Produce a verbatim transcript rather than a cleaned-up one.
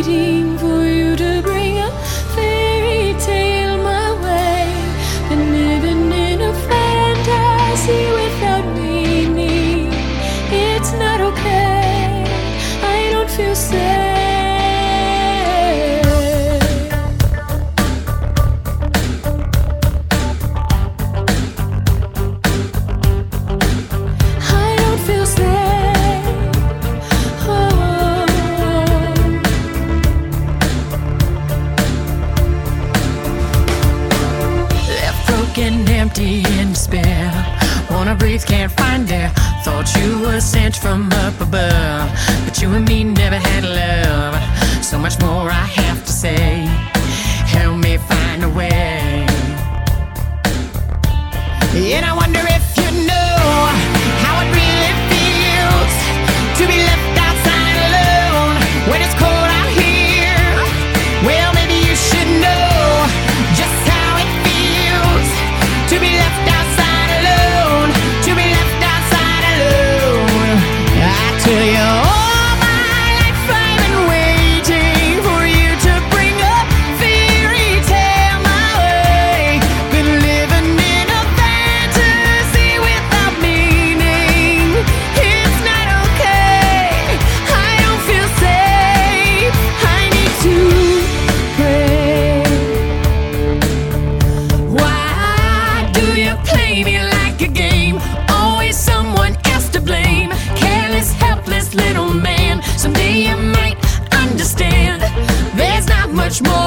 waiting for you to bring a fairy tale my way. Been living in a fantasy without meaning. It's not okay, I don't feel safe. Getting empty in despair, wanna breathe, can't find air. Thought you were sent from up above, but you and me never had love. So much more I have to say, help me find a way. And I wonder if you know how it really feels to be left outside alone when it's cold out here. Well, maybe you should know just how it feels to be left outside alone, to be left outside alone. I tell you, all my life I've been waiting for you to bring a fairy tale my way. Been living in a fantasy without meaning. It's not okay, I don't feel safe. I need to pray. Why do you play me like a game? Always someone else to blame. Careless, helpless little man. Someday you might understand. There's not much more